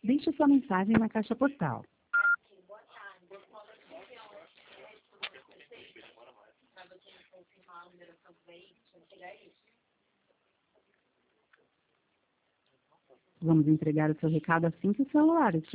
Deixe sua mensagem na caixa postal. Vamos entregar o seu recado assim que o celular estiver